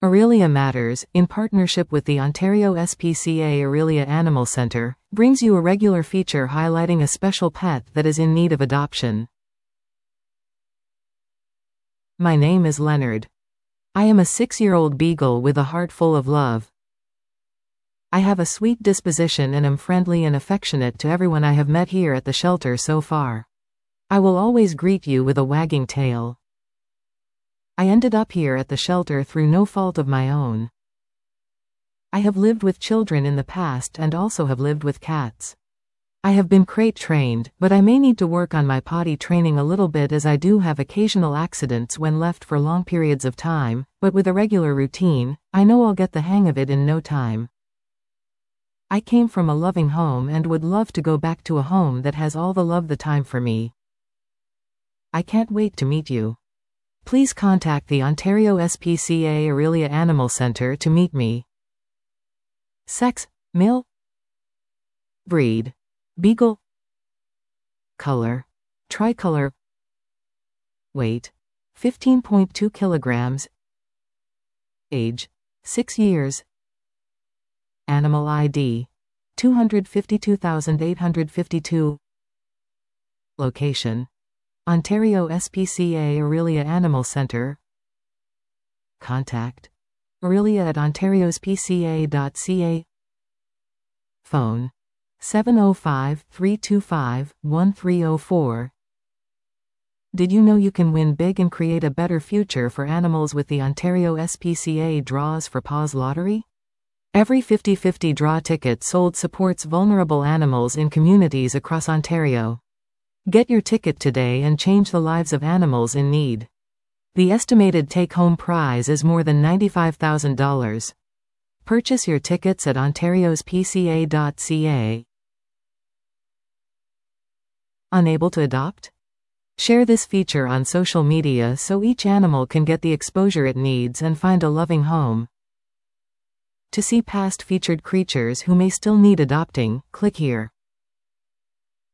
Aurelia Matters, in partnership with the Ontario SPCA Aurelia Animal Centre, brings you a regular feature highlighting a special pet that is in need of adoption. My name is Leonard. I am a 6-year-old beagle with a heart full of love. I have a sweet disposition and am friendly and affectionate to everyone I have met here at the shelter so far. I will always greet you with a wagging tail. I ended up here at the shelter through no fault of my own. I have lived with children in the past and also have lived with cats. I have been crate trained, but I may need to work on my potty training a little bit as I do have occasional accidents when left for long periods of time, but with a regular routine, I know I'll get the hang of it in no time. I came from a loving home and would love to go back to a home that has all the love the time for me. I can't wait to meet you. Please contact the Ontario SPCA Aurelia Animal Centre to meet me. Sex, male. Breed, beagle. Color, tricolor. Weight, 15.2 kilograms. Age, 6 years. Animal ID, 252,852. Location, Ontario SPCA Aurelia Animal Centre. Contact, aurelia@ontariospca.ca. Phone, 705-325-1304. Did you know you can win big and create a better future for animals with the Ontario SPCA Draws for Paws lottery? Every 50/50 draw ticket sold supports vulnerable animals in communities across Ontario. Get your ticket today and change the lives of animals in need. The estimated take-home prize is more than $95,000. Purchase your tickets at ontariospca.ca. Unable to adopt? Share this feature on social media so each animal can get the exposure it needs and find a loving home. To see past featured creatures who may still need adopting, click here.